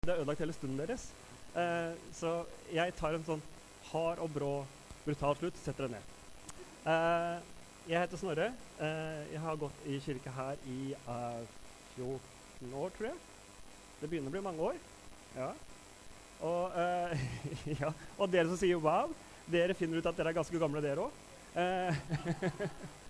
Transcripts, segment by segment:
Det har ødelagt hele stunden deres. Så jeg tar en sånn hard og brå, brutal slutt, setter det ned. Jeg heter Snorre. Jeg har gått i kirke her i 14 år, tror jeg. Det begynner å bli mange år. Ja. Og, ja. Og dere som sier wow, dere finner ut at dere er ganske gamle dere også.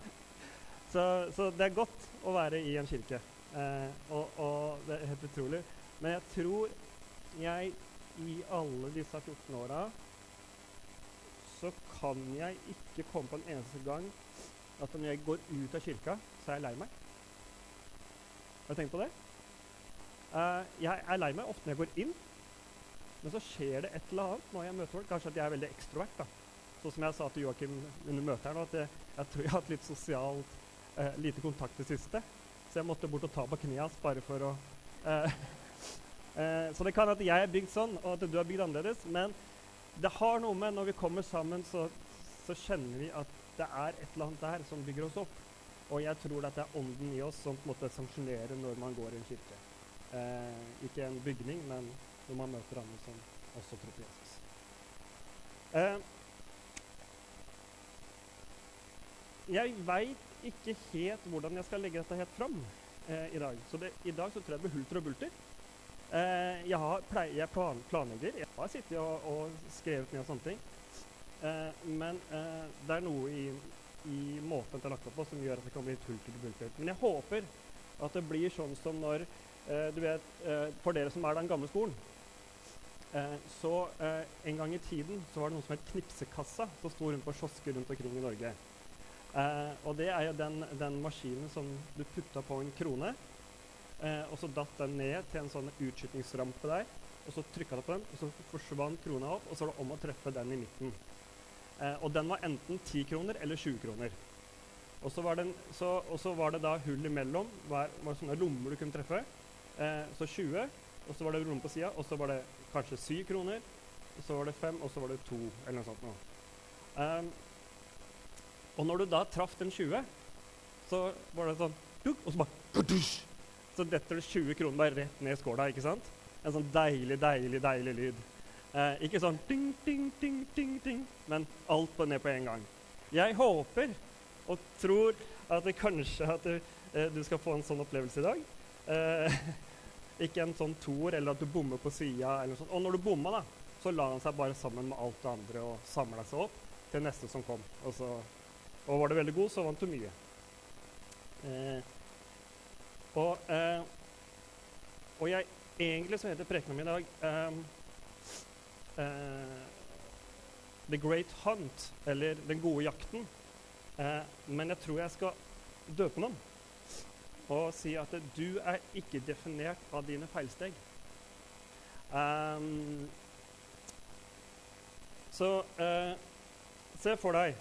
Så det er godt å være i en kirke. Og det er helt utrolig. Men jeg tror jeg i alle disse 14 åra så kan jeg ikke komme på en eneste gang at når jeg går ut av kirka, så er jeg lei meg. Har du tenkt på det? Jeg er lei meg ofte når jeg går inn, men så skjer det et eller annet når jeg møter folk. Kanskje at jeg er veldig ekstrovert, da. Sånn som jeg sa til Joakim under møtet her nå, at jeg tror jeg har hatt litt sosialt lite kontakt det siste. Så jeg måtte bort og ta på kniet hans bare for å... så det kan at jeg er bygd sånn, og at du er bygd annerledes, men det har noe med når vi kommer sammen, så kjenner vi at det er et eller annet der som bygger oss opp. Og jeg tror at det er ånden i oss som på en måte sanksjonerer når man går i en kirke. Ikke en bygning, men når man møter andre som også tror på Jesus. Jeg vet ikke helt hvordan jeg skal legge dette helt fram i dag. Så i dag så tror jeg det blir hulter og bulter. Jeg planlegger. Jeg har sittet og skrevet ned sånne ting. Men det er noe i måten det er lagt opp på som gjør at det kan bli hulter og bulter. Men jeg håper at det blir sånn som når, du vet, for dere som er den gamle skolen, så en gang i tiden så var det noe som het knipsekassa som sto rundt på kiosker rundt omkring i Norge. Og det er jo den maskinen som du putta på en krone, og så datt den ned til en sånn utskytningsrampe der, og så trykket du på den, og så forsvant krona opp, og så var det om å treffe den i midten. Og den var enten 10 kroner eller 20 kroner. Og så var det da hull imellom, var sånne lommer du kunne treffe, så 20, og så var det rom på siden, og så var det kanskje 7 kroner, og så var det 5, og så var det 2, eller noe sånt nå. Og når du da traff den 20, så var det sånn, og så bare, kudush! Så detter det 20 kroner bare rett ned i skåla, ikke sant? En sånn deilig lyd. Ikke sånn ding, ding, ding, ding, ding, men alt ned på en gang. Jeg håper og tror at kanskje at du skal få en sånn opplevelse i dag. Ikke en sånn toer, eller at du bommer på siden, eller noe sånt. Og når du bommer da, så la han seg bare sammen med alt det andre og samlet seg opp til neste som kom. Og var det veldig god, så vant du mye. Og jeg egentlig så heter prekenen min i dag The Great Hunt, eller Den gode jakten. Men jeg tror jeg skal døpe noen og si at du er ikke definert av dine feilsteg. Så se for deg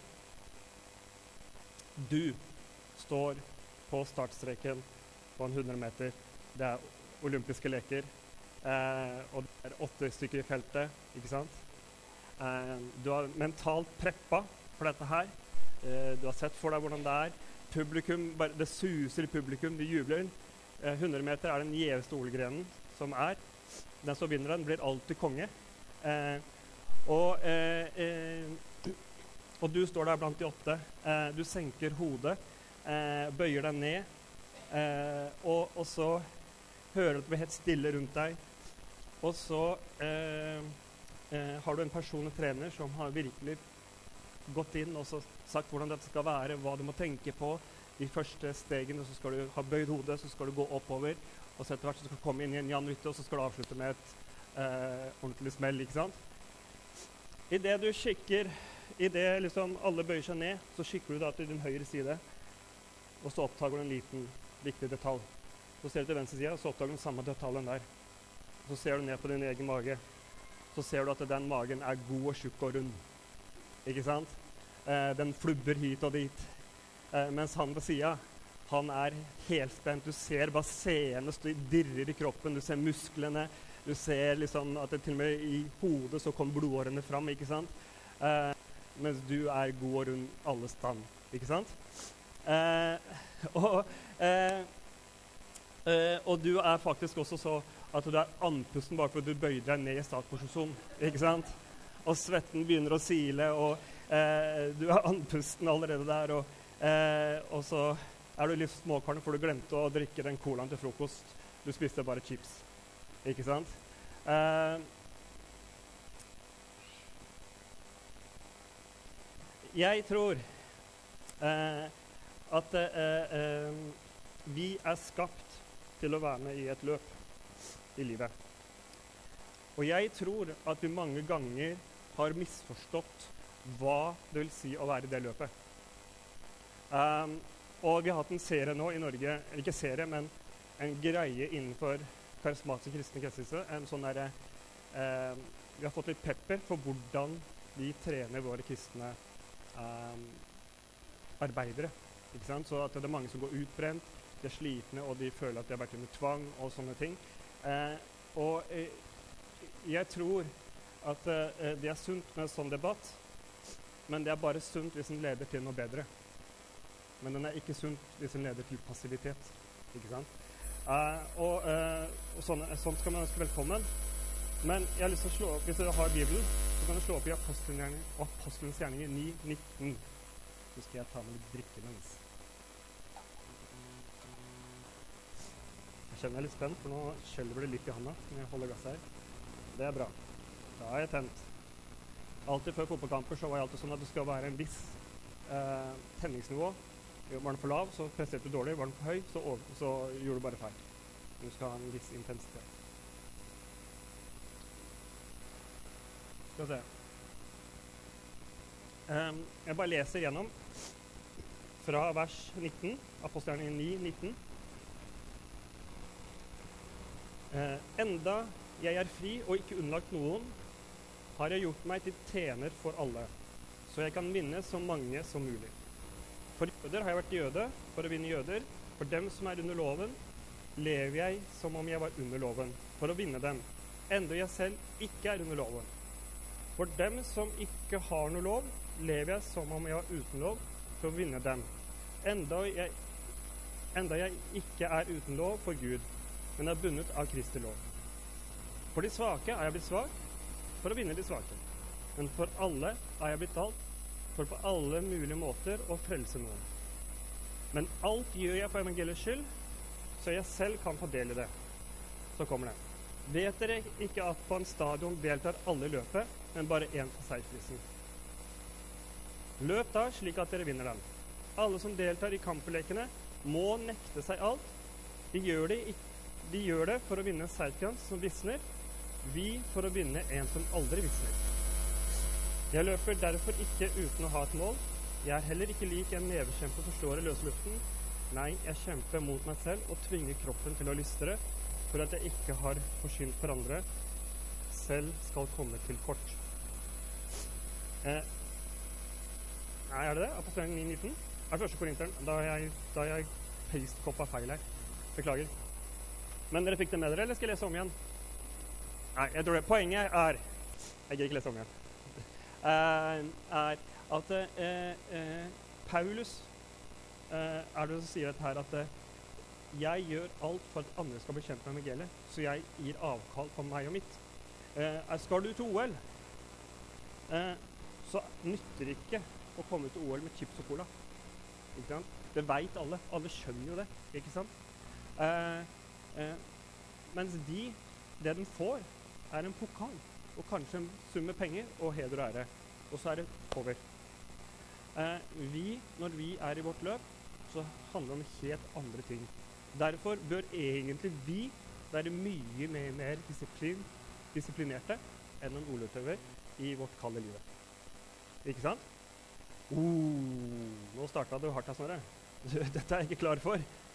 du står på startstreken på en 100 meter. Det er olympiske leker, og det er 8 stykker i feltet, ikke sant? Du har mentalt preppa for dette her. Du har sett for deg hvordan det er. Publikum, det suser i publikum, de jubler. 100 meter er den gjeveste OL-grenen som er. Den som vinner den blir alltid konge. Og du står der blant de 8. Du senker hodet, bøyer deg ned, og så hører du at det blir helt stille rundt deg. Og så har du en personlig trener som har virkelig gått inn og så sagt hvordan dette skal være, hva du må tenke på de første stegene. Så skal du ha bøyd hodet, så skal du gå oppover, og så etter hvert så skal du komme inn i en janrytte, og så skal du avslutte med et ordentlig smell, ikke sant? I det du kikker, i det liksom alle bøyer seg ned, så kikker du da til din høyre side, og så oppdager du en liten, viktig detalj. Så ser du til venstre side, og så oppdager du den samme detaljen der. Så ser du ned på din egen mage. Så ser du at den magen er god og tjukk og rund. Ikke sant? Den flubber hit og dit. Mens han ved siden, han er helt spent. Du ser bare seende dirrer i kroppen. Du ser musklene. Du ser liksom at det til og med i hodet så kom blodårene fram, ikke sant? Mens du er god og rund alle stand. Ikke sant? Og du er faktisk også så at du er andpusten bare fordi du bøyer deg ned i startposisjon, ikke sant? Og svetten begynner å sile, og du er andpusten allerede der, og så er du litt småkarne for du glemte å drikke den colaen til frokost. Du spiste bare chips, ikke sant? Jeg tror at vi er skapt til å være med i et løp i livet. Og jeg tror at vi mange ganger har misforstått hva det vil si å være i det løpet. Og vi har hatt en serie nå i Norge, eller ikke serie, men en greie innenfor karismatisk kristne kretser. En sånn der, vi har fått litt pepper for hvordan vi trener våre kristne arbeidere. Ikke sant? Så at det er mange som går utbrent, de er slitne, og de føler at de har vært under tvang og sånne ting. Jeg tror at det er sunt med en sånn debatt, men det er bare sunt hvis den leder til noe bedre. Men den er ikke sunt hvis den leder til passivitet, ikke sant? Sånn skal man ønske velkommen. Men jeg har lyst til å slå opp, hvis dere har Bibelen, så kan du slå opp i Apostelens gjerninger 9:19. Så skal jeg ta med litt drikke mens. Jeg kjenner jeg er litt spent, for nå skjelver det litt i handa når jeg holder gasset her. Det er bra. Da er jeg tent. Alltid før fotballkamper så var jeg alltid sånn at det skal være en viss tenningsnivå. Var den for lav, så presterte du dårlig. Var den for høy, så gjorde du bare feil. Du skal ha en viss intensitet. Skal vi se. Jeg bare leser gjennom fra vers 19, Apostelgjerningen 9:19. Enda jeg er fri og ikke underlagt noen, har jeg gjort meg til tjener for alle, så jeg kan vinne så mange som mulig. For jøder har jeg vært jøde for å vinne jøder. For dem som er under loven, lever jeg som om jeg var under loven, for å vinne dem, enda jeg selv ikke er under loven. For dem som ikke har noe lov, lever jeg som om jeg var uten lov, for å vinne dem, enda jeg ikke er uten lov for Gud, men er bundet av Kristi lov. For de svake er jeg blitt svak, for å vinne de svake. Men for alle er jeg blitt alt, for på alle mulige måter å frelse noen. Men alt gjør jeg for evangeliets skyld, så jeg selv kan få del i det. Så kommer det. Vet dere ikke at på en stadion deltar alle i løpet, men bare én for seiersprisen? Løp da slik at dere vinner den. Alle som deltar i kamplekene, må nekte seg alt. De gjør det for å vinne en seierkrans som visner, vi for å vinne en som aldri visner. Jeg løper derfor ikke uten å ha et mål. Jeg er heller ikke lik en nevekjemper som slår i løse luften. Nei, jeg kjemper mot meg selv og tvinger kroppen til å lystre, for at jeg ikke har forsynt for andre, selv skal komme til kort. Nei, er det det? Apostelgjerningen 9:19? Er det første Korinteren? Da har jeg paste-koppa feil her. Beklager. Men dere fikk det med dere, eller skal jeg lese om igjen? Nei, jeg tror det. Poenget er, jeg gir ikke lese om igjen, er at Paulus er det som sier dette her, at jeg gjør alt for at andre skal bli kjent med evangeliet, så jeg gir avkall på meg og mitt. Skal du til OL, så nytter det ikke å komme til OL med chips og cola. Ikke sant? Det vet alle. Alle skjønner jo det, ikke sant? Mens det den får, er en pokal, og kanskje en sum med penger og heder og ære. Og så er det over. Når vi er i vårt løp, så handler det om helt andre ting. Derfor bør egentlig vi være mye mer disiplinerte enn en OL-utøver i vårt kalde livet. Ikke sant? Nå startet du hardt her, Snorre. Dette er jeg ikke klar for.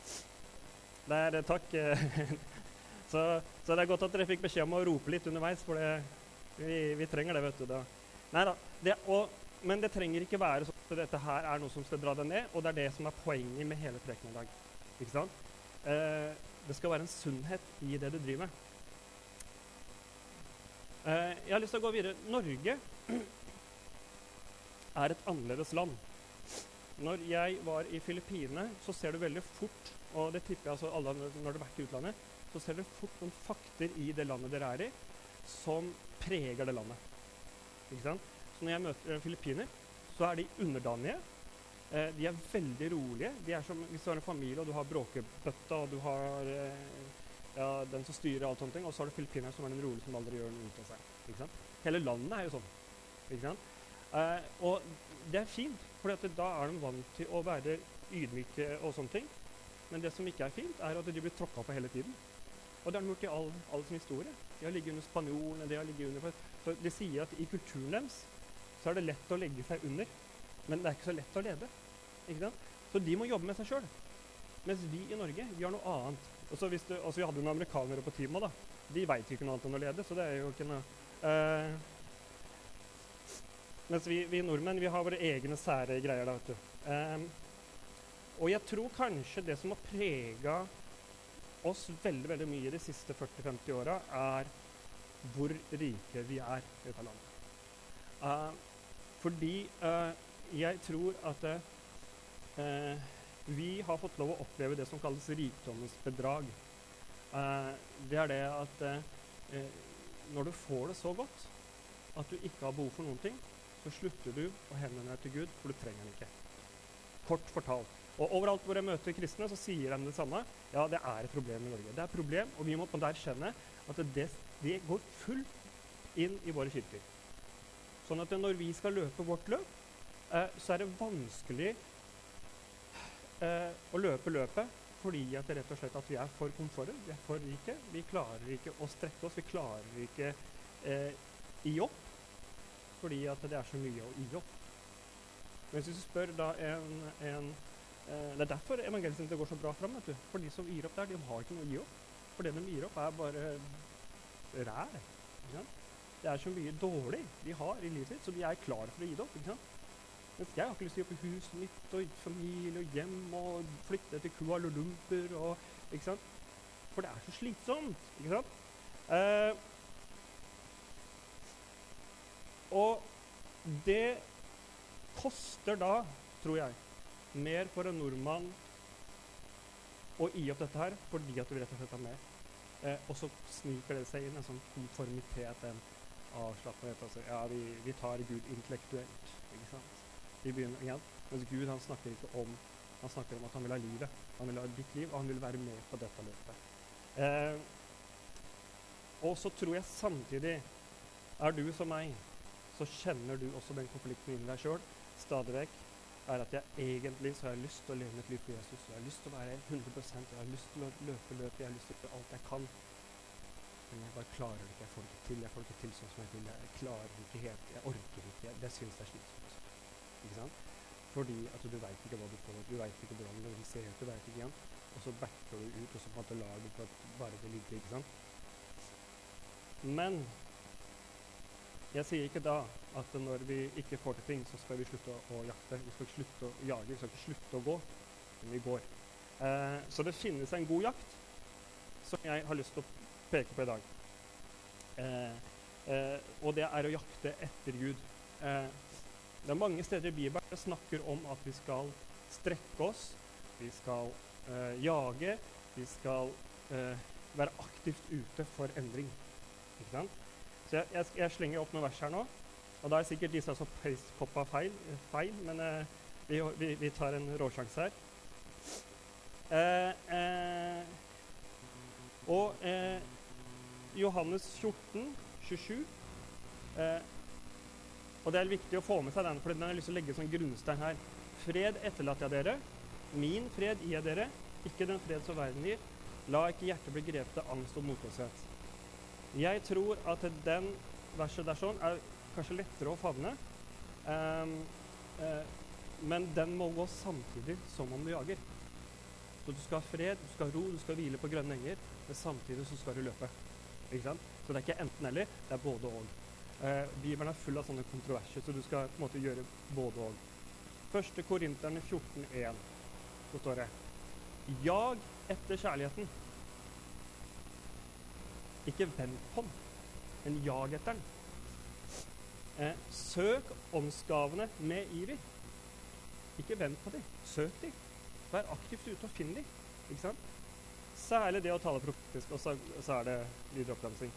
Takk. Så det er godt at dere fikk beskjed om å rope litt underveis, for vi trenger det, vet du. Da. Neida, men det trenger ikke være sånn at dette her er noe som skal dra deg ned, og det er det som er poenget med hele preken i dag. Ikke sant? Det skal være en sunnhet i det du driver med. Jeg har lyst til å gå videre. Norge er et annerledes land. Når jeg var i Filippinene, så ser du veldig fort, og det tipper jeg altså alle når du har vært i utlandet, så ser dere fort noen fakter i det landet dere er i, som preger det landet. Ikke sant? Så når jeg møter filippiner, så er de underdanige. De er veldig rolige. De er som hvis du har en familie, og du har bråkebøtta, og du har den som styrer alt sånne ting, og så har du filippiner som er den rolige som aldri gjør noe ut av seg. Ikke sant? Hele landet er jo sånn. Ikke sant? Og det er fint, for da er de vant til å være ydmyke og sånne ting. Men det som ikke er fint, er at de blir tråkket på hele tiden. Og det har de gjort i all sin historie. De har ligget under spanjolene, de har ligget under... Så de sier at i kulturen deres, så er det lett å legge seg under, men det er ikke så lett å lede. Ikke sant? Så de må jobbe med seg selv. Mens vi i Norge, vi har noe annet. Og så vi hadde noen amerikanere på teamet da. De vet ikke noe annet enn å lede, så det er jo ikke noe... mens vi nordmenn, vi har våre egne sære greier da, vet du. Og jeg tror kanskje det som har preget oss veldig, veldig mye de siste 40-50 årene, er hvor rike vi er i dette landet. Fordi jeg tror at vi har fått lov å oppleve det som kalles rikdommens bedrag. Det er det at når du får det så godt at du ikke har behov for noen ting, så slutter du å henvende deg til Gud, for du trenger den ikke. Kort fortalt. Og overalt hvor jeg møter kristne, så sier de det samme. Ja, det er et problem i Norge. Det er et problem, og vi må på en måte erkjenne at det går fullt inn i våre kirker. Sånn at når vi skal løpe vårt løp, så er det vanskelig å løpe løpet, fordi at det rett og slett at vi er for komfortet, vi er for rike, vi klarer ikke å strekke oss, vi klarer ikke i opp, fordi at det er så mye å i opp. Men hvis du spør da det er derfor evangeliet går så bra frem, vet du. For de som gir opp der, de har ikke noe å gi opp. For det de gir opp er bare rær. Ikke sant? Det er så mye dårlig de har i livet sitt, så de er klare for å gi det opp. Ikke sant? Mens jeg har ikke lyst til å gi opp huset mitt og familie og hjem og flytte til Kuala Lumpur og, ikke sant? For det er så slitsomt, ikke sant? Og det koster da, tror jeg, mer for en nordmann å gi opp dette her, fordi at vi rett og slett er mer. Og så sniker det seg inn en sånn konformitet, en avslappet. Altså, ja, vi tar Gud intellektuelt, ikke sant? Vi begynner igjen. Mens Gud, han snakker om at han vil ha livet. Han vil ha ditt liv, og han vil være med på dette løpet. Og så tror jeg samtidig, er du som meg, så kjenner du også den konflikten inni deg selv, stadig vekk, er at jeg egentlig så har jeg lyst til å leve et liv for Jesus. Jeg har lyst til å være 100%, jeg har lyst til å løpe, jeg har lyst til å gjøre alt jeg kan. Men jeg bare klarer det ikke, jeg får det ikke til sånn som jeg vil. Jeg klarer ikke helt, jeg orker ikke, det synes jeg er slitsomt. Ikke sant? Fordi at du vet ikke hva du får, du vet ikke hvordan det ser ut, du vet ikke igjen. Og så backer du ut, og så på en måte lar du på at bare det ligger, ikke sant? Men jeg sier ikke da at når vi ikke får til ting, så skal vi slutte å jakte. Vi skal ikke slutte å jage, vi skal ikke slutte å gå, men vi går. Så det finnes en god jakt som jeg har lyst til å peke på i dag. Og det er å jakte etter Gud. Det er mange steder i Bibelen som snakker om at vi skal strekke oss, vi skal jage, vi skal være aktivt ute for endring. Ikke sant? Så jeg slenger opp noen vers her nå, og da er sikkert disse som paste-koppa feil, men vi tar en råsjans her. Johannes 14, 27, og det er viktig å få med seg den, for den har jeg lyst til å legge som grunnstein her. Fred etterlater jeg dere, min fred gir jeg dere, ikke den fred som verden gir. La ikke hjertet bli grepet av angst og motløshet. Jeg tror at den verset der sånn er kanskje lettere å favne, men den må gå samtidig som om du jager. Så du skal ha fred, du skal ha ro, du skal hvile på grønne enger, men samtidig så skal du løpe. Ikke sant? Så det er ikke enten eller, det er både og. Bibelen er full av sånne kontroverser, så du skal på en måte gjøre både og. 1. Korinterne 14,1, så står det: Jag etter kjærligheten. Ikke vent på den, men jag etter den. Søk åndsgavene med iver. Ikke vent på dem, søk dem. Vær aktivt ute og finn dem. Ikke sant? Særlig det å tale profetisk, og så det videre oppramsing.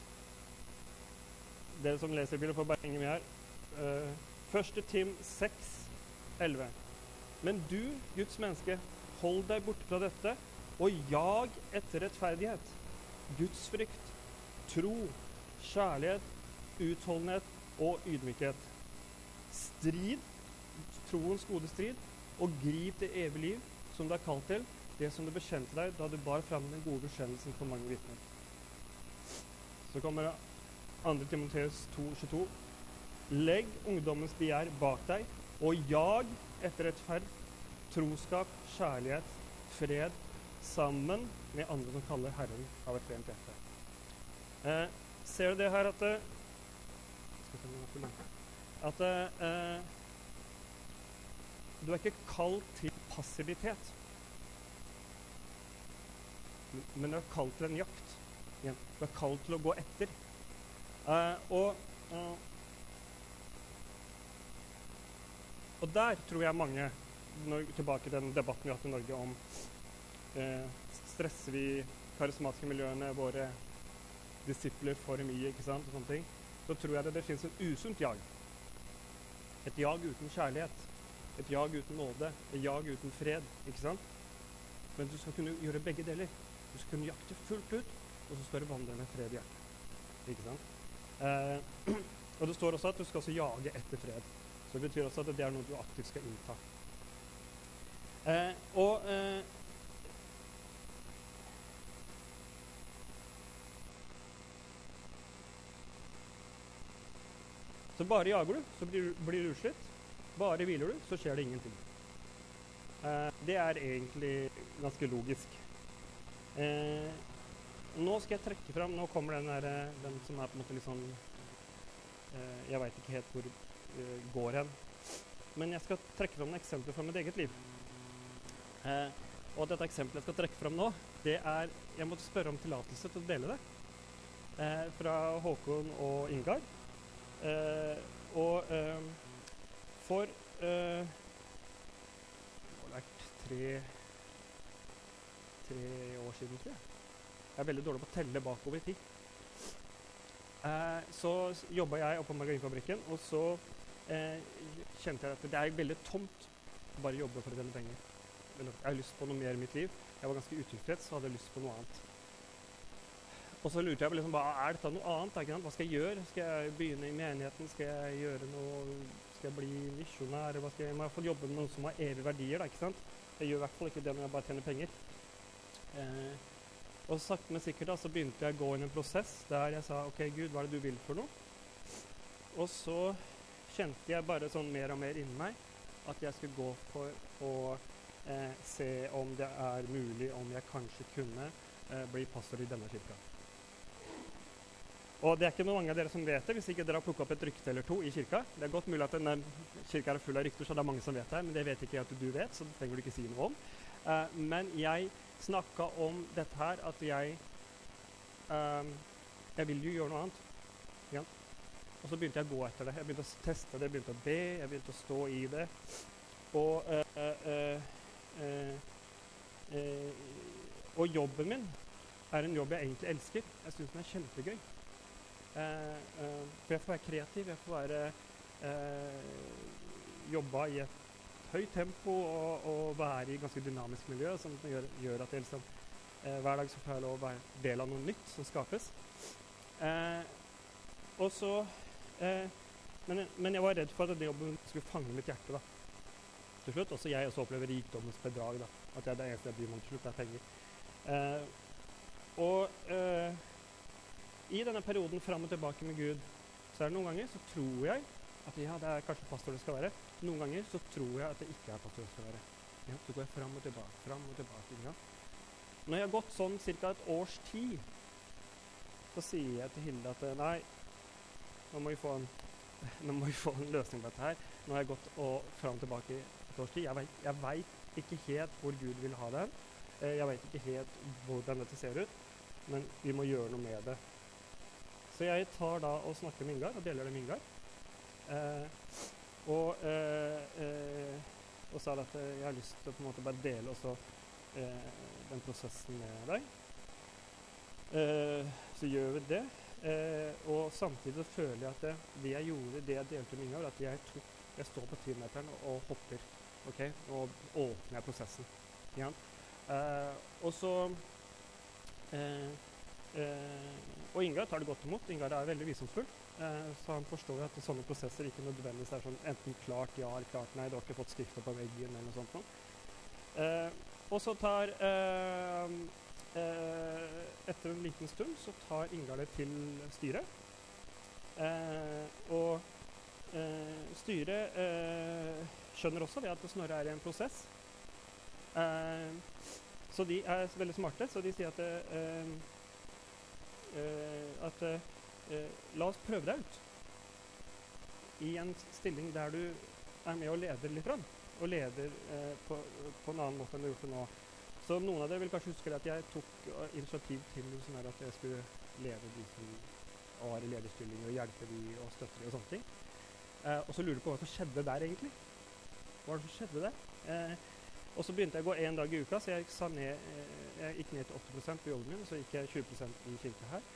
Dere som leser Bibelen får bare henge med her. 1. Tim 6, 11. Men du, Guds menneske, hold deg borte fra dette, og jag etter rettferdighet, Guds frykt, tro, kjærlighet, utholdenhet og ydmykhet. Strid, troens gode strid, og grip det evige liv som du er kalt til, det som du bekjente deg da du bar frem den gode bekjennelsen for mange vitner. Så kommer 2. Timoteus 2,22. Legg ungdommens begjær bak deg, og jag etter rettferd, troskap, kjærlighet, fred, sammen med andre som kaller Herren av et rent hjerte. Ser du det her at du er ikke kalt til passivitet, men du er kalt til en jakt. Du er kalt til å gå etter. Og der tror jeg mange, tilbake til den debatten vi har hatt i Norge om stresser vi karismatiske miljøene, våre disipler for mye, ikke sant, og sånne ting, så tror jeg det finnes et usunt jag. Et jag uten kjærlighet, et jag uten nåde, et jag uten fred, ikke sant? Men du skal kunne gjøre begge deler. Du skal kunne jakte fullt ut, og så skal du vandre med fred i hjertet, ikke sant? Og det står også at du skal også jage etter fred. Så det betyr også at det noe du aktivt skal innta. Så bare jager du, så blir du utslitt. Bare hviler du, så skjer det ingenting. Det egentlig ganske logisk. Nå skal jeg trekke fram, nå kommer den som på en måte litt sånn, jeg vet ikke helt hvor går hen. Men jeg skal trekke fram en eksempel fra mitt eget liv. Og dette eksempelet jeg skal trekke fram nå, det jeg måtte spørre om tillatelse til å dele det. Fra Håkon og Ingar. For det har vært tre år siden, tror jeg. Jeg veldig dårlig på å telle bakover i tid. Så jobbet jeg oppe på margarinfabrikken, og så kjente jeg at det veldig tomt å bare jobbe for å tjene penger. Jeg har lyst på noe mer i mitt liv. Jeg var ganske utilfreds, så hadde jeg lyst på noe annet. Og så lurte jeg på liksom, dette noe annet? Ikke? Hva skal jeg gjøre? Skal jeg begynne i menigheten? Skal jeg gjøre noe? Skal jeg bli misjonær? Må jeg få jobbe med noe som har evige verdier? Da, ikke sant? Jeg gjør i hvert fall ikke det når jeg bare tjener penger. Og sakte men sikkert da, så begynte jeg å gå inn i en prosess der jeg sa, ok Gud, hva det du vil for noe? Og så kjente jeg bare sånn mer og mer inni meg at jeg skulle gå for å se om det mulig, om jeg kanskje kunne bli pastor i denne kirka. Og det ikke mange av dere som vet det, hvis ikke dere har plukket opp et rykte eller to i kirka. Det godt mulig at denne kirka full av rykter, så det mange som vet det, men det vet ikke jeg at du vet, så det trenger du ikke si noe om. Men jeg snakket om dette her, at jeg vil jo gjøre noe annet. Ja. Og så begynte jeg å gå etter det. Jeg begynte å teste det, jeg begynte å be, jeg begynte å stå i det. Og jobben min en jobb jeg egentlig elsker. Jeg synes den kjempegøy. For jeg får være kreativ, jeg får jobbe i et høyt tempo og være i ganske dynamisk miljø, som gjør at jeg liksom, hver dag så får jeg lov å være del av noe nytt som skapes. Og så, men jeg var redd for at den jobben skulle fange mitt hjerte da, til slutt. Også jeg også opplever rikdommens bedrag da, at det eneste jeg bryr meg om til slutt penger. I denne perioden frem og tilbake med Gud, så det noen ganger så tror jeg at ja, det kanskje pastor det skal være. Noen ganger så tror jeg at det ikke pastor det skal være. Ja, så går jeg frem og tilbake. Ja. Når jeg har gått sånn cirka et års tid, så sier jeg til Hilde at nei, nå må vi få en løsning på dette her. Nå har jeg gått frem og tilbake i et års tid. Jeg vet ikke helt hvor Gud vil ha den. Jeg vet ikke helt hvordan dette ser ut, men vi må gjøre noe med det. Så jeg tar da og snakker med Ingar, og deler det med Ingar. Og sa at jeg har lyst til å på en måte bare dele også den prosessen med deg. Så gjør vi det. Og samtidig føler jeg at det jeg gjorde, det jeg delte med Ingar, at jeg står på 10-meteren og hopper, ok? Og åpner prosessen. Ja. Og så og Ingar tar det godt imot. Ingar er veldig visdomsfull. Så han forstår at sånne prosesser ikke nødvendigvis er sånn enten klart ja eller klart nei, du har ikke fått skriftet på veggen eller noe sånt noe. Og så tar etter en liten stund så tar Ingar det til styret. Og styret skjønner også det at Snorre er i en prosess. Så de er veldig smarte, så de sier at la oss prøve deg ut i en stilling der du er med og leder litt rann, og leder på en annen måte enn du har gjort det nå. Så noen av dere vil kanskje huske at jeg tok initiativ til sånn at jeg skulle lede de som var i lederstilling, og hjelpe de og støtte de og sånne ting. Og så lurer du på hva som skjedde der egentlig. Hva var det som skjedde der? Og så begynte jeg å gå 1 dag i uka, så jeg gikk ned til 80% på jobben min, så gikk jeg 20% i kirke her.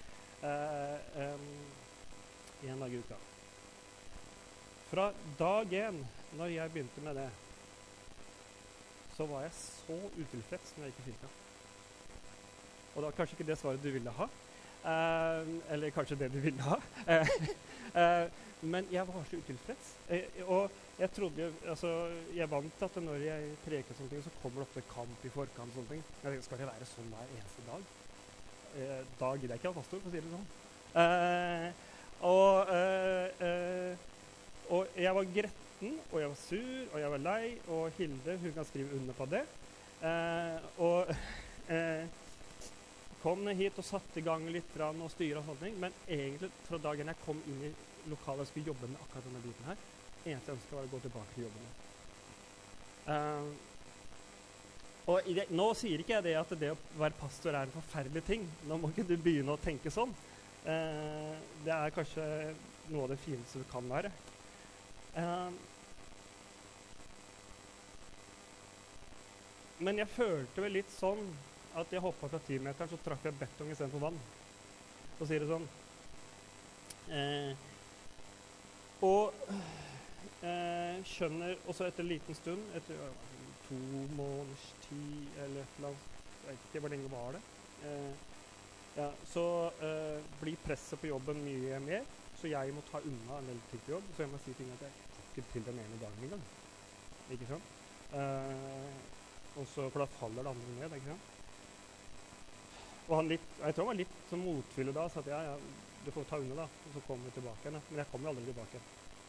1 dag i uka. Fra dag 1, når jeg begynte med det, så var jeg så utilfreds når jeg gikk i kirka. Og det var kanskje ikke det svaret du ville ha, eller kanskje det du ville ha. Men jeg var så utilfreds. Og jeg trodde, altså, jeg vant at når jeg preker sånne ting, så kommer det ofte kamp i forkant og sånne ting. Jeg tenkte, skal det være sånn hver eneste dag? Da gidder jeg ikke ha pastor, for å si det sånn. Og jeg var gretten, og jeg var sur, og jeg var lei, og Hilde, hun kan skrive under på det. Kom ned hit og satte i gang litt og styre og sånne ting, men egentlig fra dagen jeg kom inn i lokalet og skulle jobbe med akkurat denne biten her, eneste jeg ønsket var å gå tilbake til jobben. Nå sier ikke jeg det at det å være pastor er en forferdelig ting. Nå må ikke du begynne å tenke sånn. Det er kanskje noe av det fineste du kan være. Men jeg følte vel litt sånn at jeg hoppet fra 10-meteren, så traff jeg betong i stedet for vann. Så sier det sånn. Skjønner også etter en liten stund, etter 2 måneders tid, eller jeg vet ikke hvor lenge var det, så blir presset på jobben mye mer, så jeg må ta unna en del ting på jobb, så jeg må si ting at jeg ikke til den ene dagen en gang. Ikke sant? For da faller det andre ned, ikke sant? Og jeg tror han var litt som motvillig da, så at ja, du får ta unna da, og så kommer vi tilbake igjen. Men jeg kommer jo aldri tilbake.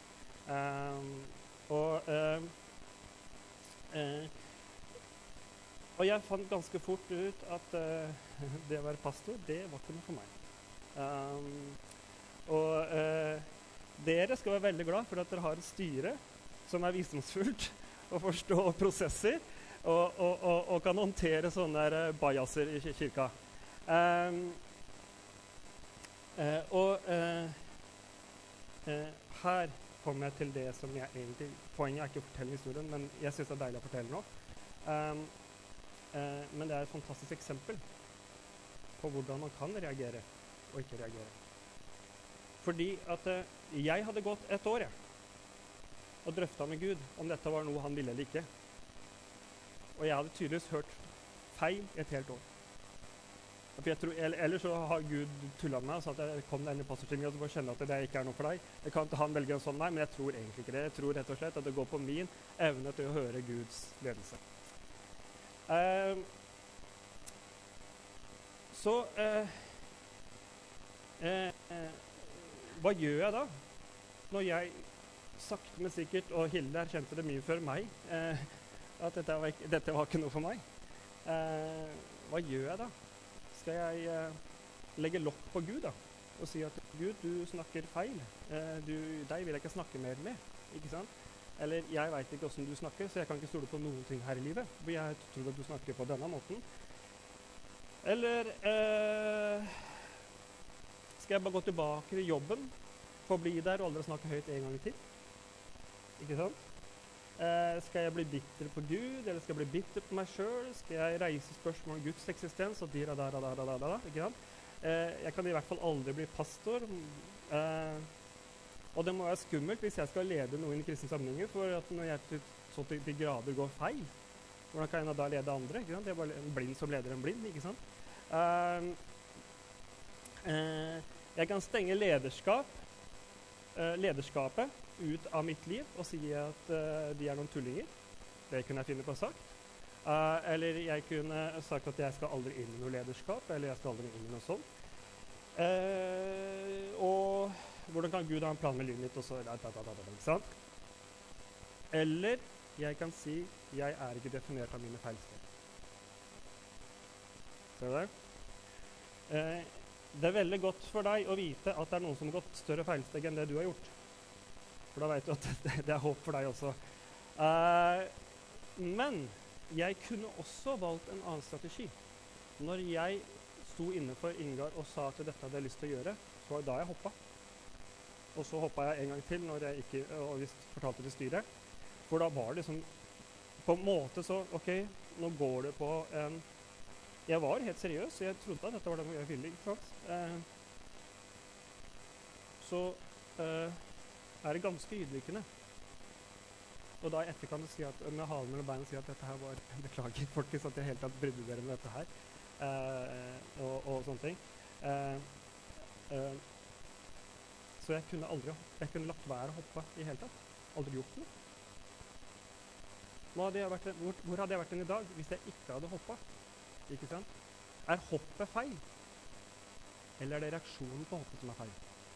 Og jeg fant ganske fort ut at det å være pastor, det var ikke noe for meg. Dere skal være veldig glad for at dere har et styre som er visdomsfullt og forstår prosesser og kan håndtere sånne bajaser i kirka. Her kommer jeg til det som jeg egentlig, poenget er ikke å fortelle historien, men jeg synes det er deilig å fortelle nå. Men det er et fantastisk eksempel på hvordan man kan reagere og ikke reagere. Fordi at jeg hadde gått 1 år og drøftet med Gud om dette var noe han ville eller ikke. Og jeg hadde tydeligvis hørt feil et helt år. For jeg tror, eller så har Gud tullet med meg og sagt at jeg kom deg inn i pastortinget og så bare kjenne at det ikke er noe for deg. Jeg kan ikke han velge en sånn nei, men jeg tror egentlig ikke det. Jeg tror rett og slett at det går på min evne til å høre Guds ledelse. Hva gjør jeg da? Når jeg sakte, men sikkert, og Hilde erkjente det mye før meg, at dette var ikke noe for meg. Hva gjør jeg da? Skal jeg legge lokk på Gud da, og si at Gud, du snakker feil. Deg vil jeg ikke snakke mer med, ikke sant? Eller jeg vet ikke hvordan du snakker, så jeg kan ikke stole på noen ting her i livet. For jeg tror at du snakker på denne måten. Eller skal jeg bare gå tilbake til jobben, få bli der og aldri snakke høyt en gang til? Ikke sant? Skal jeg bli bitter på Gud, eller skal jeg bli bitter på meg selv? Skal jeg reise spørsmål om Guds eksistens? Og ikke sant? Jeg kan i hvert fall aldri bli pastor. Og det må være skummelt hvis jeg skal lede noen i kristne sammenhenger, for at når jeg så til de grader går feil, hvordan kan jeg da lede andre? Ikke sant? Jeg er bare en blind som leder en blind, ikke sant? Jeg kan stenge lederskapet ut av mitt liv og si at de er noen tullinger. Det kunne jeg finne på sagt. Eller jeg kunne sagt at jeg skal aldri inn i noe lederskap, eller jeg skal aldri inn i noe sånt. Og hvordan kan Gud ha en plan med livet mitt, og så ikke sant? Eller jeg kan si jeg er ikke definert av mine feilsteg. Ser du det? Det er veldig godt for deg å vite at det er noen som har gått større feilsteg enn det du har gjort. For da vet du at det er håp for deg også. Men jeg kunne også valgt en annen strategi. Når jeg sto innenfor Ingar og sa at dette hadde jeg lyst til å gjøre, så var det da jeg hoppet. Og så hoppet jeg en gang til når jeg ikke fortalte til styret. For da var det liksom på en måte så, ok, nå går det på en... Jeg var helt seriøs, så jeg trodde at dette var det jeg ville, ikke sant? Så er det ganske ydmykende. Og da i etter kan du si at, med halen mellom beina si at dette her var, beklager folkens at jeg helt tatt brydde dere med dette her, og sånne ting. Så jeg kunne lagt være å hoppe i hele tatt. Aldri gjort noe. Hvor hadde jeg vært i dag hvis jeg ikke hadde hoppet? Ikke sant? Er hoppet feil? Eller er det reaksjonen på hoppet som er feil?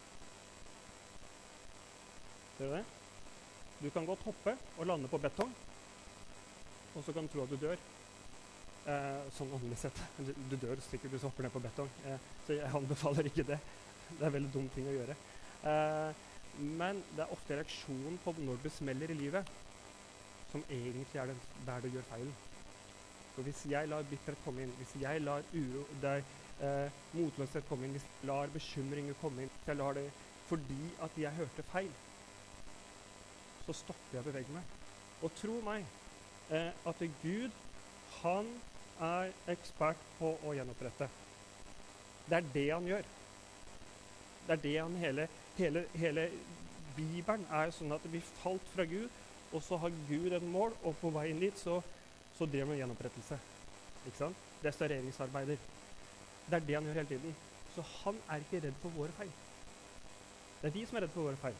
Ser du det? Du kan godt hoppe og lande på betong, og så kan du tro at du dør. Sånn åndelig sett. Du dør sikkert hvis du hopper ned på betong. Så jeg anbefaler ikke det. Det er en veldig dum ting å gjøre. Men det er ofte reaksjonen på når du smeller i livet, som egentlig er der du gjør feilen. Så hvis jeg lar bitterhet komme inn, hvis jeg lar uro, motløshet komme inn, hvis jeg lar bekymringer komme inn, hvis jeg lar det fordi at jeg hørte feil, så stopper jeg å bevege meg. Og tro meg, at Gud, han er ekspert på å gjenopprette. Det er det han gjør. Det er det han hele Bibelen er sånn at vi falt fra Gud, og så har Gud et mål, og på veien dit så driver han gjenopprettelse. Ikke sant? Restaureringsarbeider. Det er det han gjør hele tiden. Så han er ikke redd for våre feil. Det er vi som er redd for våre feil.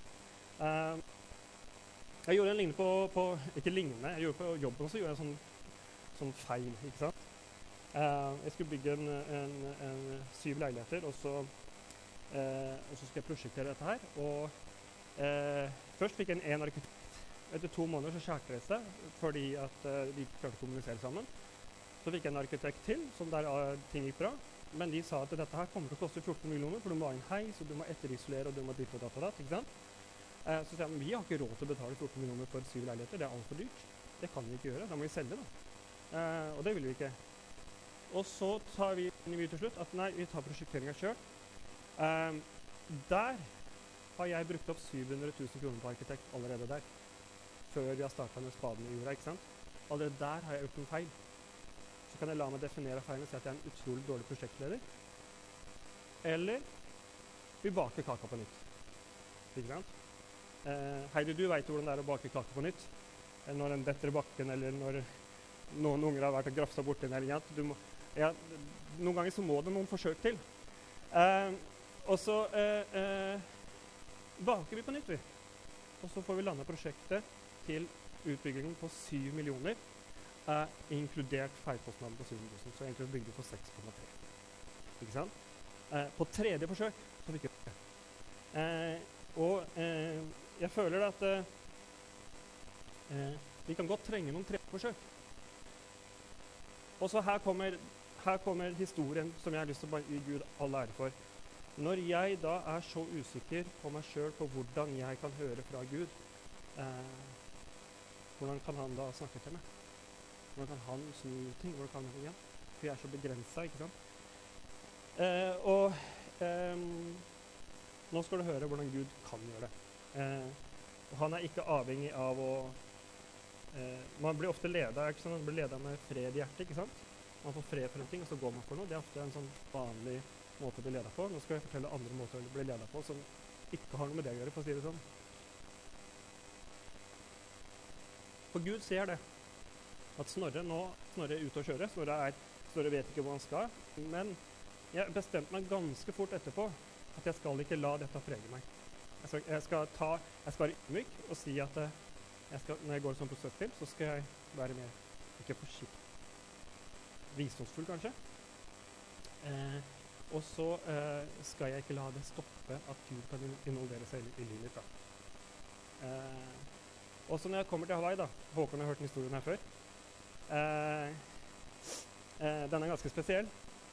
Jeg gjorde en lignende ikke lignende, jeg gjorde på jobben, og så gjorde jeg en sånn feil, ikke sant? Jeg skulle bygge en 7 leiligheter, og så skal jeg prosjektere dette her. Og først fikk jeg en arkitekt. Etter 2 måneder så skjærte det seg, fordi at de klarte å kommunisere sammen. Så fikk jeg en arkitekt til, som der ting gikk bra. Men de sa at dette her kommer til å koste 14 millioner, for du må ha en heis, og du må etterisolere, og du må ditt og datt, ikke sant? Så sa jeg, men vi har ikke råd til å betale 14 millioner for 7 leiligheter, det er alt for dyrt. Det kan vi ikke gjøre, da må vi selge da. Og det vil vi ikke. Og så tar vi til slutt at nei, vi tar prosjekteringen selv. Der har jeg brukt opp 700 000 kroner på arkitekt allerede der. Før vi har startet med spaden i jorda, ikke sant? Allerede der har jeg gjort en feil. Så kan jeg la meg definere feilen og si at jeg er en utrolig dårlig prosjektleder. Eller vi baker kaka på nytt. Ikke sant? Heidi, du vet hvordan det er å bake kaka på nytt. Når den detter i bakken, eller når noen unger har vært og grafset bort den, eller noen ganger så må det noen forsøk til. Og så baker vi på nytt, vi. Og så får vi lande prosjektet til utbyggingen på 7 millioner, inkludert feilkostnaden på 7 000, så egentlig bygde vi på 6,3. Ikke sant? På 3. forsøk så fikk vi det. Og jeg føler at vi kan godt trenge noen 3. forsøk. Og så her kommer historien som jeg har lyst til å gi Gud all ære for. Når jeg da er så usikker på meg selv, på hvordan jeg kan høre fra Gud, hvordan kan han da snakke til meg? Hvordan kan han snu ting? Hvordan kan han igjen? For jeg er så begrenset, ikke sant? Nå skal du høre hvordan Gud kan gjøre det. Og han er ikke avhengig av å Man blir ofte ledet, ikke sant? Man blir ledet med fred i hjertet, ikke sant? Man får fred for en ting, og så går man for noe. Det er ofte en sånn vanlig måte å bli ledet på. Nå skal jeg fortelle andre måter å bli ledet på som ikke har noe med det å gjøre, for å si det sånn. For Gud ser det. At Snorre er ute å kjøre. Snorre vet ikke hvor han skal. Men jeg bestemte meg ganske fort etterpå at jeg skal ikke la dette prege meg. Jeg skal være ydmyk og si at når jeg går som prosesstill, så skal jeg være mer, ikke forsiktig, visdomsfull kanskje. Og så skal jeg ikke la det stoppe at Gud kan involvere seg i livet mitt. Og så når jeg kommer til Hawaii, da, Håkon har hørt den historien her før, den er ganske spesiell.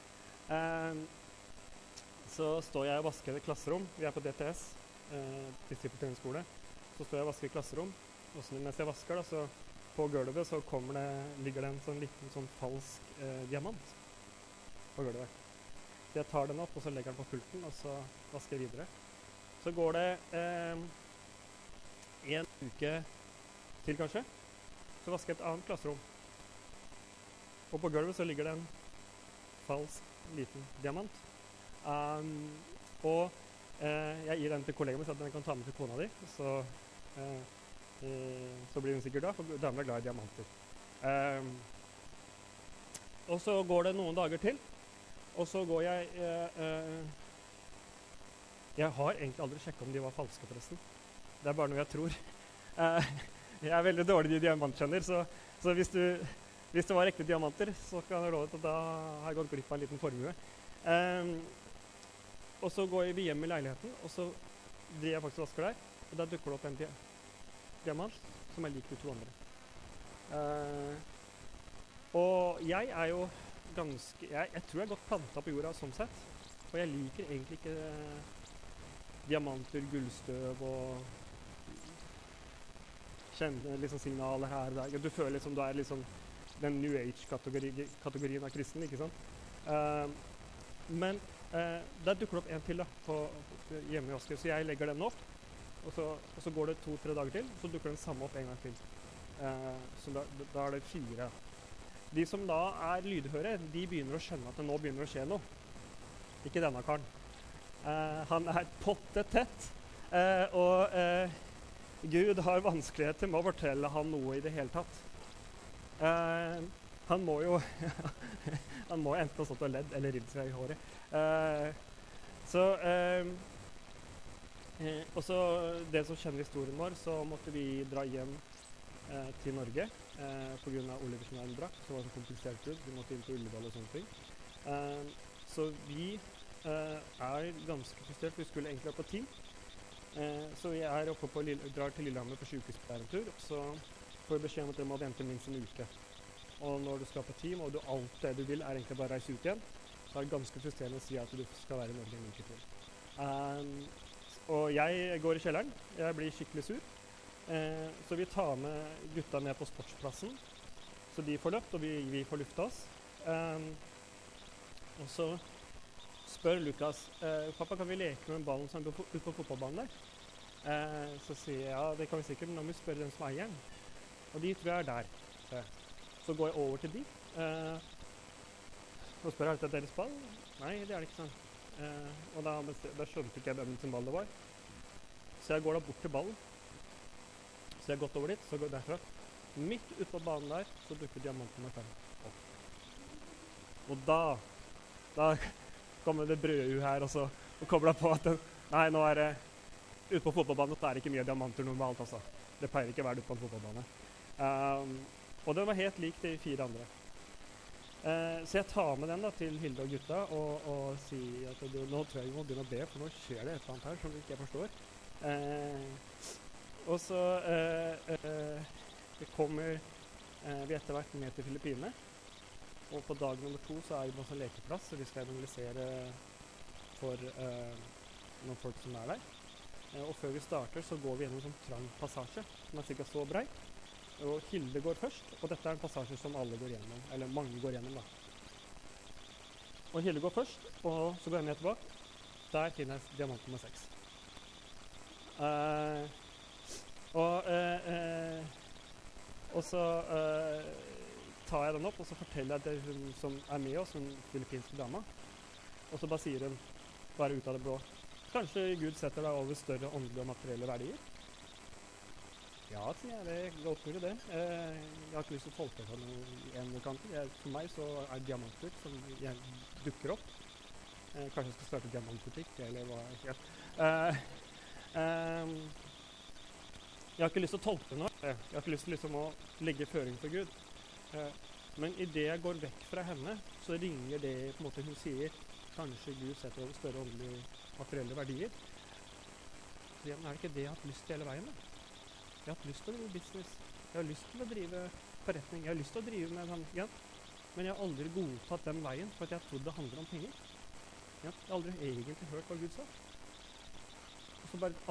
Så står jeg og vasker et klasserom. Vi er på DTS, disippeltreningsskole. Så står jeg og vasker et klasserom. Og så mens jeg vasker, da, så på gulvet så ligger det en sånn liten sånn falsk diamant på gulvet. Så jeg tar den opp, og så legger den på pulten, og så vasker jeg videre. Så går det en uke til kanskje, så vasker jeg et annet klasserom. Og på gulvet så ligger det en falsk liten diamant. Og jeg gir den til kollegaen min, så at den kan ta med til kona di. Så blir hun sikkert da, for damer er glad i diamanter. Og så går det noen dager til, og så går jeg har egentlig aldri sjekket om de var falske forresten. Det er bare noe jeg tror. Jeg er veldig dårlig i diamantkjenner, så hvis det var ekte diamanter, så kan jeg love at da har jeg gått glipp av en liten formue. Og så går vi hjem i leiligheten, og så driver jeg faktisk og vasker der, og da dukker det opp en diamant som er lik de to andre. Og jeg er jo jeg tror jeg er godt plantet på jorda sånn sett, for jeg liker egentlig ikke diamanter, gullstøv og kjenne liksom signaler her og der. Du føler liksom du er liksom den New Age-kategorien av kristen, ikke sant? Men der dukker det opp en til da, hjemme i vasken, så jeg legger den opp, og så går det 2-3 dager til, så dukker den samme opp en gang til. Så da er det 4. De som da er lydhøre, de begynner å skjønne at det nå begynner å skje noe. Ikke denne karen. Han er pottetett, og Gud har vanskeligheter med å fortelle han noe i det hele tatt. Han må jo han må enten ha stått og ledd eller ridd seg i håret. Og så det som kjenner historien vår, så måtte vi dra hjem til Norge på grunn av Oliver som brakk. Det var så komplisert ut. Vi måtte inn på Ullevål og sånne ting. Så vi er ganske frustrert. Vi skulle egentlig opp på team. Så vi er oppe drar til Lillehammer på sykehusplærentur. Så får vi beskjed om at dere må vente minst en uke. Og når du skal på team, og alt det du vil er egentlig bare reise ut igjen, så er det ganske frustrerende å si at du skal være i Norge en uke til. Og jeg går i kjelleren. Jeg blir skikkelig sur. Så vi tar med gutta ned på sportsplassen, så de får løpt, og vi får lufta oss. Og så spør Lukas, pappa, kan vi leke med ballen som er ute på fotballbanen der? Så sier jeg, ja, det kan vi sikkert, men nå må vi spørre den som eier den. Og de tror jeg er der. Så går jeg over til de. Og spør jeg, er det deres ball? Nei, det er det ikke sånn. Og da skjønte ikke jeg hvem sin ball det var. Så jeg går da bort til ballen. Så jeg har gått over dit, så går jeg derfra. Midt ute på banen der, så dukker diamanten meg frem opp. Og da kommer det brødhue her, og kobler på at nei, nå er det ute på fotballbanen, så er det ikke mye diamanter normalt, altså. Det pleier ikke å være ute på en fotballbane. Og den var helt lik de 4 andre. Så jeg tar med den da til Hilde og gutta, og sier at nå tror jeg vi må begynne å be, for nå skjer det et eller annet her som vi ikke forstår. Og så kommer vi etter hvert ned til Filippinene, og på dag nummer 2 så er vi på en sånn lekeplass, så vi skal evangelisere for noen folk som er der. Og før vi starter så går vi gjennom en sånn trang passasje, som er cirka så brei. Og Hilde går først, og dette er en passasje som alle går gjennom, eller mange går gjennom da. Og Hilde går først, og så går jeg ned tilbake. Der finner jeg diamant nummer 6. Og så tar jeg den opp, og så forteller jeg til hun som er med oss, hun filippinske dama. Og så bare sier hun, bare ut av det blå, kanskje Gud setter deg over større åndelige og materielle verdier? Ja, sier jeg, det er godt mulig det. Jeg har ikke lyst til å tolke det noe i en kant. For meg så er diamantbruk som dukker opp. Kanskje jeg skal starte diamantbutikk, eller hva jeg jeg har ikke lyst til å tolke noe. Jeg har ikke lyst til liksom å legge føring for Gud. Men i det jeg går vekk fra henne, så ringer det på en måte hun sier, kanskje Gud setter over større åndelige materielle verdier. Så ja, men er det ikke det jeg har hatt lyst til hele veien? Da? Jeg har hatt lyst til å drive business. Jeg har lyst til å drive forretning. Jeg har lyst til å drive med sånn, ja. Men jeg har aldri godtatt den veien, for at jeg trodde det handler om penger. Ja, jeg har aldri egentlig hørt hva Gud sa. Og så bare,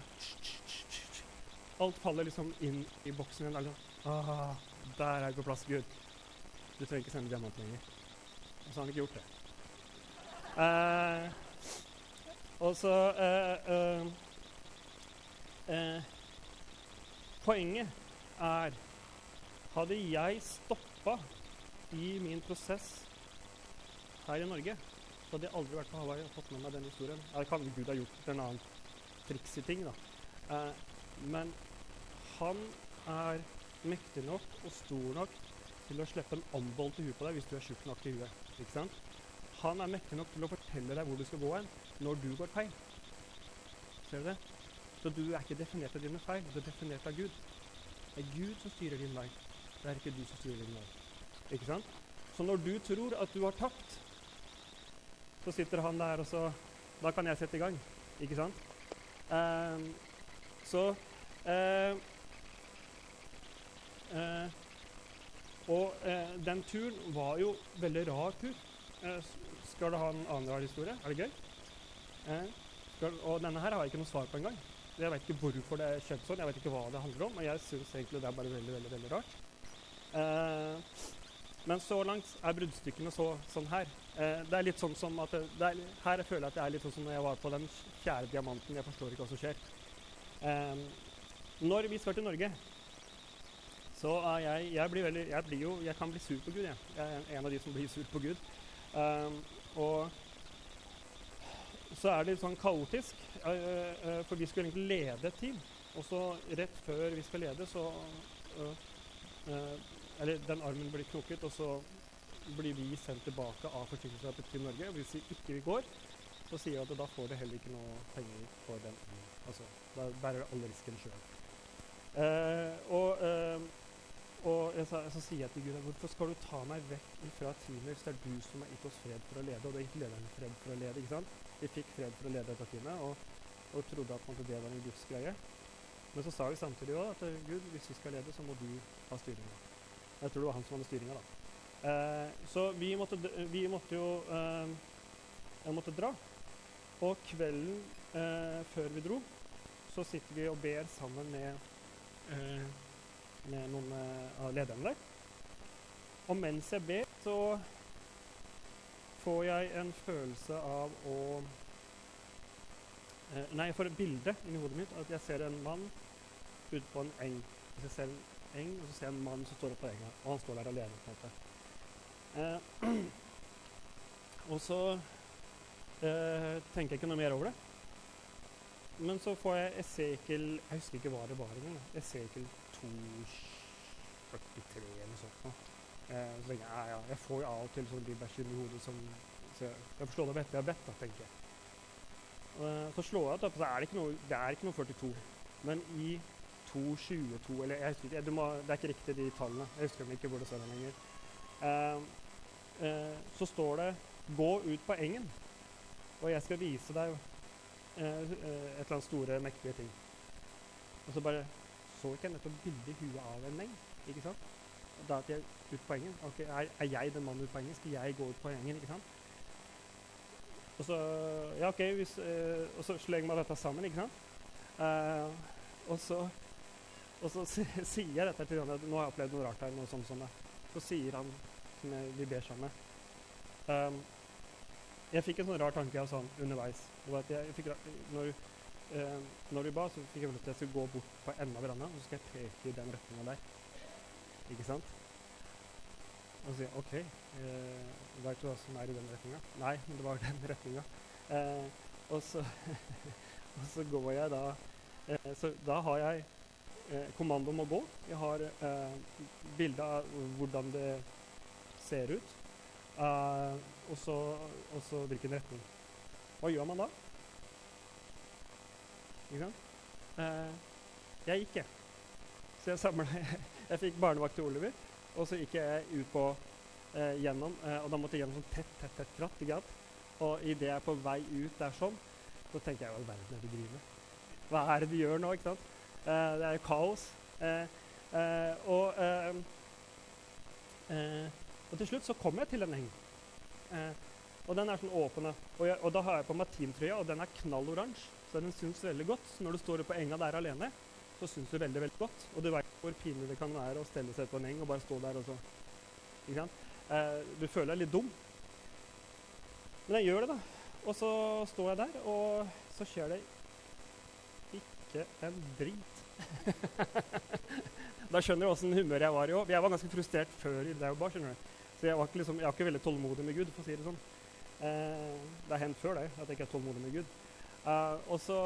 alt faller liksom inn i boksen igjen. Der er jeg på plass, Gud. Du trenger ikke sende diamant lenger. Og så har han ikke gjort det. Og så poenget er, hadde jeg stoppet i min prosess her i Norge, så hadde jeg aldri vært på Hawaii og fått med meg den historien. Det kan Gud ha gjort en annen triks i ting, da. Men han er mektig nok og stor nok til å slippe en amboll til huet på deg hvis du er tjukk nok til huet. Ikke sant? Han er mektig nok til å fortelle deg hvor du skal gå hen når du går feil. Ser du det? Så du er ikke definert av dine feil, du er definert av Gud. Det er Gud som styrer din vei. Det er ikke du som styrer din vei. Ikke sant? Så når du tror at du har tapt, så sitter han der, og så da kan jeg sette i gang. Ikke sant? Den turen var jo veldig rar tur. Skal du ha en annen rar historie? Er det gøy? Og denne her har jeg ikke noe svar på engang. Jeg vet ikke hvorfor det skjedde sånn, jeg vet ikke hva det handler om, og jeg synes egentlig det er bare veldig, veldig, veldig rart. Men så langt er bruddstykkene sånn her. Det er litt sånn som at her jeg føler at det er litt sånn som når jeg var på den 4. diamanten. Jeg forstår ikke hva som skjer. Når vi skal til Norge, så er jeg kan bli sur på Gud. Jeg er en av de som blir sur på Gud. Og så er det litt sånn kaotisk, for vi skulle egentlig lede et team. Og så rett før vi skal lede, så eller den armen blir knokket, og så blir vi sendt tilbake av forsikringsselskapet til Norge. Og hvis vi ikke går, så sier jeg at da får det heller ikke noe penger for den. Altså, da bærer det alle risken selv. Og så sier jeg til Gud, hvorfor skal du ta meg vekk fra teamet hvis det er du som har gitt oss fred for å lede, og du har gitt lederen fred for å lede, ikke sant? Vi fikk fred for å lede dette teamet, og trodde at det var en Guds greie. Men så sa vi samtidig også at Gud, hvis vi skal lede, så må du ha styringen. Jeg tror det var han som hadde styringen da. Så vi måtte dra. Og kvelden før vi dro, så sitter vi og ber sammen med noen av lederne der. Og mens jeg ber, så får jeg en følelse av å jeg får et bilde inni hodet mitt at jeg ser en mann ute på en eng. Jeg ser en eng, og så ser jeg en mann som står oppe på enga, og han står der alene på en måte. Og så tenker jeg ikke noe mer over det. Men så får jeg Esekiel, jeg husker ikke hva det var engang, Esekiel 2:43 eller sånt. Så tenker jeg, jeg får jo av og til sånn bibelskinn i hodet som, så jeg får slå det etter jeg har bedt da, tenker jeg. Så slår jeg opp, så er det ikke noe 42, men i 2:22, eller jeg husker ikke, det er ikke riktig de tallene, jeg husker ikke hvor det står den lenger. Så står det, gå ut på engen, og jeg skal vise deg et eller annet store, mektige ting. Og så bare så ikke jeg nettopp bildet i huet av en eng, ikke sant? Og da at jeg ut på engen, ok, er jeg den mannen ut på engen? Skal jeg gå ut på engen, ikke sant? Og så, ja ok, og så slenger man dette sammen, ikke sant? Og så sier jeg dette til han, nå har jeg opplevd noe rart her, noe sånt som det. Så sier han, som vi ber sammen, jeg fikk en sånn rar tanke av sånn underveis. Det var at jeg fikk, når vi ba, så fikk jeg vel at jeg skulle gå bort på enden av verandaen, og så skal jeg peke i den retningen der. ikke sant? Og sier, ok, vet du hva som i den retningen? Nei, men det var den retningen. Og så, og så går jeg da, så da har jeg kommando om å gå. Jeg har bilder av hvordan det ser ut, og så hvilken retning. Hva gjør man da? Ikke sant? Jeg gikk jeg. Så jeg fikk barnevakt til Oliver, og så gikk jeg ut på gjennom, og da måtte jeg gjennom sånn tett kratt, ikke sant? Og i det jeg er på vei ut der sånn, så tenker jeg, hva i verden er det du driver med? Hva er det du gjør nå, ikke sant? Det er jo kaos. Og til slutt så kom jeg til en eng. Og den er sånn åpen, og da har jeg på meg teamtrøya, og den er knallorange, så den synes veldig godt. Så når du står på enga der alene, så synes du veldig, veldig godt. Og du vet hvor pinlig det kan være å stelle seg på en eng og bare stå der og så. Ikke sant? Du føler deg litt dum. Men jeg gjør det da. Og så står jeg der, og så skjer det ikke en drit. Da skjønner du hvordan humør jeg var i også. Jeg var ganske frustrert før i det bare, skjønner du. Så jeg var ikke veldig tålmodig med Gud, for å si det sånn. Det har hendt før det, at jeg ikke er tålmodig med Gud. Og så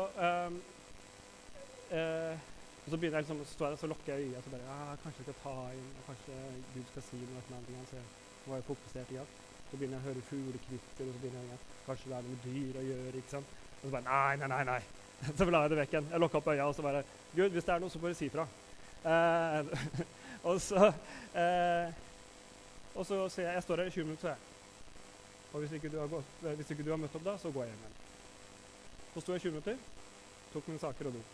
begynner jeg liksom, så lukker jeg øyet, og så bare, kanskje jeg skal ta inn, kanskje Gud skal si noe eller annet, så jeg var fokusert igjen. Så begynner jeg å høre fuglekvitter, og så begynner jeg, kanskje det er noe dyr å gjøre, ikke sant? Og så bare, nei. Så la jeg det vekk igjen. Jeg lukket opp øyet, og så bare, Gud, hvis det er noe, så får du si fra. Og så sier jeg står her i 20 minutter, så jeg. Og hvis ikke du har møtt opp da, så går jeg hjem igjen. Så sto jeg 20 minutter, tok mine saker og dro.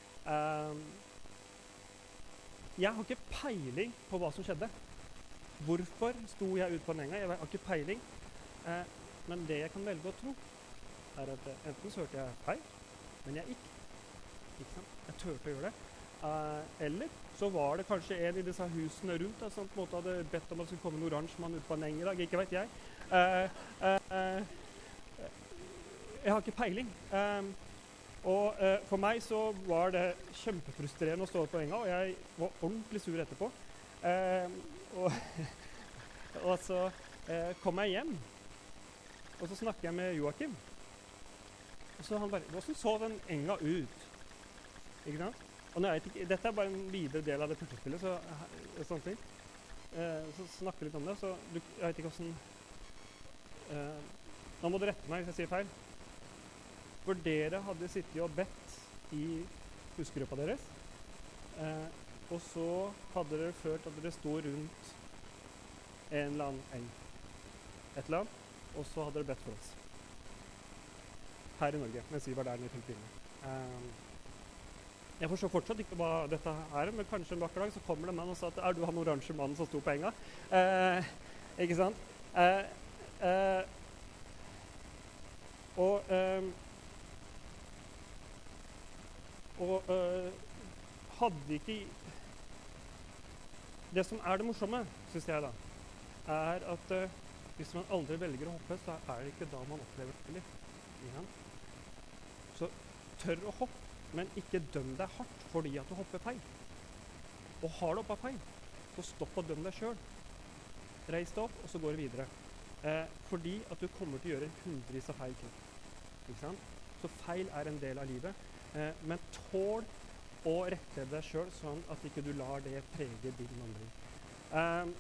Jeg har ikke peiling på hva som skjedde. Hvorfor sto jeg ut på den enga? Jeg har ikke peiling. Men det jeg kan velge å tro, er at enten så hørte jeg feil, men jeg gikk. Ikke sant? Jeg turte å gjøre det. Eller så var det kanskje en i disse husene rundt, da, som på en måte hadde bedt om at det skulle komme en oransje mann ut på en eng i dag. Ikke vet jeg. Jeg har ikke peiling. For meg så var det kjempefrustrerende å stå på enga, og jeg var ordentlig sur etterpå. Og så kom jeg hjem, og så snakker jeg med Joakim. Og så han bare, hvordan så den enga ut? Ikke sant? Og dette er bare en videre del av det puslespillet, så sånne ting. Så snakker litt om det, så jeg vet ikke hvordan... nå må du rette meg hvis jeg sier feil. For dere hadde sittet og bedt i husgruppa deres, og så hadde dere følt at dere stod rundt en eller annen eng. Et eller annet, og så hadde dere bedt for oss. Her i Norge, mens vi var der nede i Filippinene. Jeg forstår fortsatt ikke hva dette er, men kanskje en vakker dag så kommer det en mann og sa at er du han oransje mannen som sto på enga? Ikke sant? Hadde ikke... Det som er det morsomme, synes jeg da, er at hvis man aldri velger å hoppe, så er det ikke da man opplever det. Ja. Så tør å hoppe, men ikke døm deg hardt fordi at du hopper feil. Og har du hoppet feil, så stopp og døm deg selv. Reis deg opp, og så går du videre. Fordi at du kommer til å gjøre hundrevis av feil ting. Ikke sant? Så feil er en del av livet. Men tål å rette deg selv sånn at ikke du lar det prege din vandring.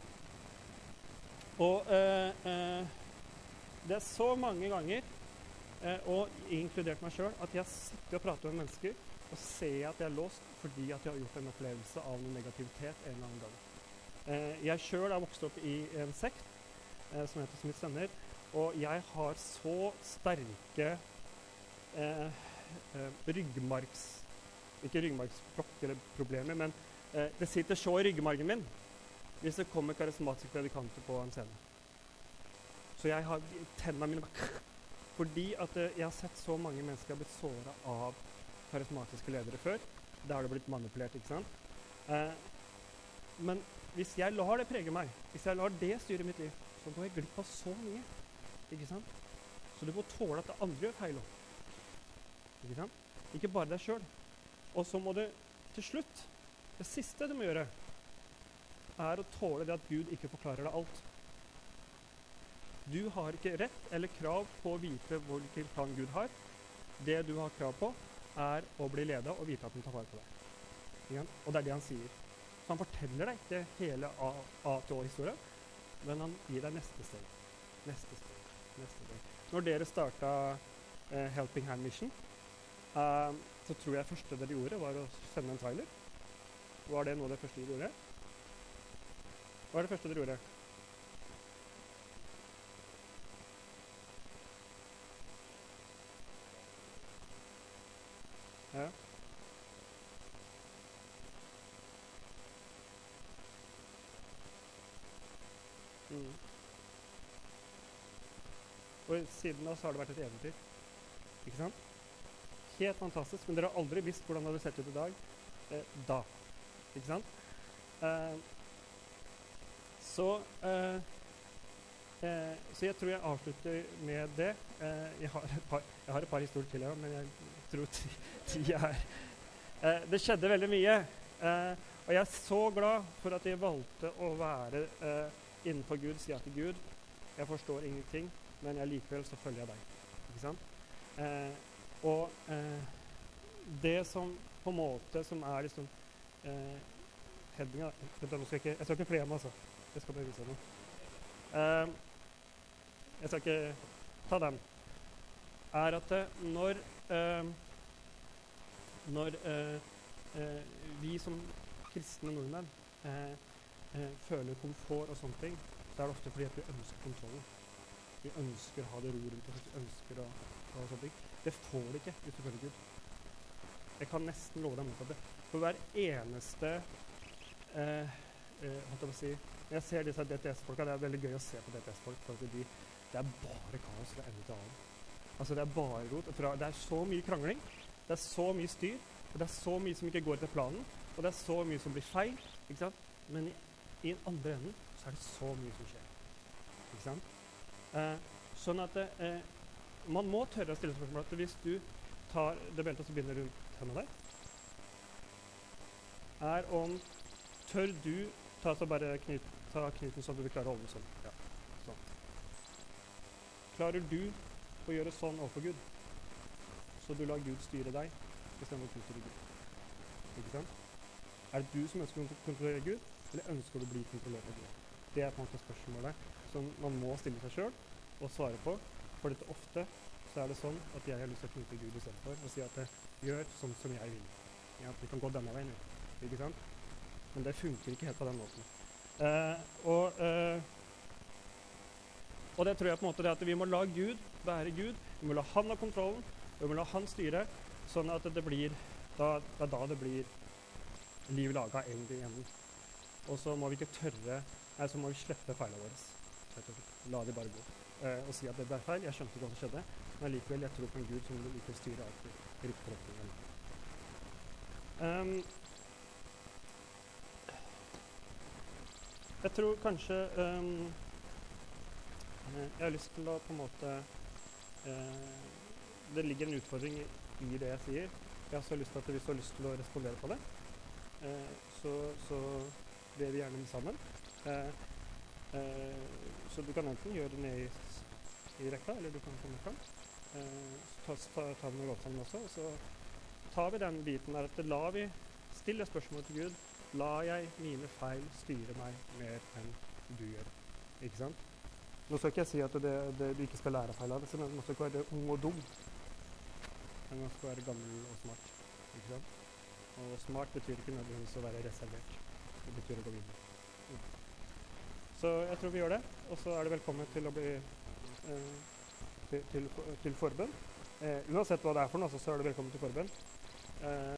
Det er så mange ganger, og inkludert meg selv, at jeg sitter og prater med mennesker, og ser at jeg er låst fordi at jeg har gjort en opplevelse av noen negativitet en eller annen gang. Jeg selv har vokst opp i en sekt som heter Smiths Venner, og jeg har så sterke ikke ryggmargsprokk eller problemer, men det sitter så i ryggmargen min hvis det kommer karismatiske predikanter på en scene. Så jeg har tennene mine fordi at jeg har sett så mange mennesker har blitt såret av karismatiske ledere før. Da har det blitt manipulert, ikke sant? Men hvis jeg lar det prege meg, hvis jeg lar det styre mitt liv, så går jeg glipp av så mye. Ikke sant? Så du må tåle at det andre gjør feil også. Ikke sant? Ikke bare deg selv. Og så må du til slutt, det siste du må gjøre, er å tåle det at Gud ikke forklarer deg alt. Du har ikke rett eller krav på å vite hvilken plan Gud har. Det du har krav på, er å bli ledet og vite at han tar vare på deg. Igjen. Og det er det han sier. Så han forteller deg ikke hele A-til-Å-historien, men han gir deg neste steg. Neste steg. Neste steg. Når dere startet Helping Hand Mission, så tror jeg første dere gjorde var å sende en trailer. Var det noe det første dere gjorde? Hva er det første dere gjorde? Ja. Og siden da så har det vært et eventyr. Ikke sant? Helt fantastisk, men dere har aldri visst hvordan det hadde sett ut i dag da. Ikke sant? Så jeg tror jeg avslutter med det. Jeg har et par historier til her, men jeg tror tida er det skjedde veldig mye. Og jeg er så glad for at jeg valgte å være innenfor Gud, si til Gud, jeg forstår ingenting, men likevel så følger jeg deg. Ikke sant? Og det som på en måte som er liksom headinga, jeg skal ikke flere meg, altså. Jeg skal bare vise noe. Jeg skal ikke ta den. Er at når vi som kristne nordmenn føler komfort og sånne ting, så er det ofte fordi at vi ønsker kontrollen. Vi ønsker å ha det ro rundt oss, vi ønsker å ha sånne ting. Det får du ikke hvis du følger Gud. Jeg kan nesten love deg mot det. For hver eneste når jeg ser disse DTS-folka, det er veldig gøy å se på DTS-folk, for at det er bare kaos fra ende til annen. Altså det er bare rot. Det er så mye krangling, det er så mye styr, og det er så mye som ikke går til planen, og det er så mye som blir feil, ikke sant? Men i den andre enden så er det så mye som skjer. Ikke sant? Sånn at man må tørre å stille spørsmål at hvis du tar det beltet som binder rundt hendene der, er om tør du ta knyten sånn at du klarer å holde den sånn. Ja, sånn. Klarer du å gjøre sånn overfor Gud, så du lar Gud styre deg, i stedet for å styre Gud. Ikke sant? Er det du som ønsker å kontrollere Gud, eller ønsker du å bli kontrollert av Gud? Det er på en måte spørsmålet som man må stille seg selv og svare på, for dette ofte så er det sånn at jeg har lyst til å knytte Gud i stedet for, og si at gjør sånn som jeg vil. Ja, vi kan gå denne veien, ikke sant? Men det funker ikke helt på den måten. Og det tror jeg på en måte er at vi må la Gud være Gud, vi må la han ha kontrollen, og vi må la han styre, sånn at det blir da det blir liv laga egentlig igjen. Og så må vi ikke tørre, så må vi slippe feilene våre. La de bare gå. Og si at det er feil, jeg skjønte ikke hva som skjedde, men likevel jeg tror på en Gud som likevel styrer alt i riktig retning. Jeg tror kanskje jeg har lyst til å på en måte det ligger en utfordring i det jeg sier. Jeg har så lyst til at hvis du har lyst til å respondere på det, så ber vi gjerne sammen. Så du kan enten gjøre det ned i rekka, eller du kan komme fram. Så tar vi noe godt sammen også, og så tar vi den biten der at la vi stille spørsmål til Gud. La jeg mine feil styre meg mer enn du gjør. Ikke sant? Nå skal ikke jeg si at du ikke skal lære feil av det, men man skal ikke være ung og dum. Men man skal være gammel og smart. Ikke sant? Og smart betyr ikke nødvendigvis å være reservert. Det betyr å gå videre. Så jeg tror vi gjør det, og så er det velkommen til å bli til forbønn. Uansett hva det er for noe, så er det velkommen til forbønn.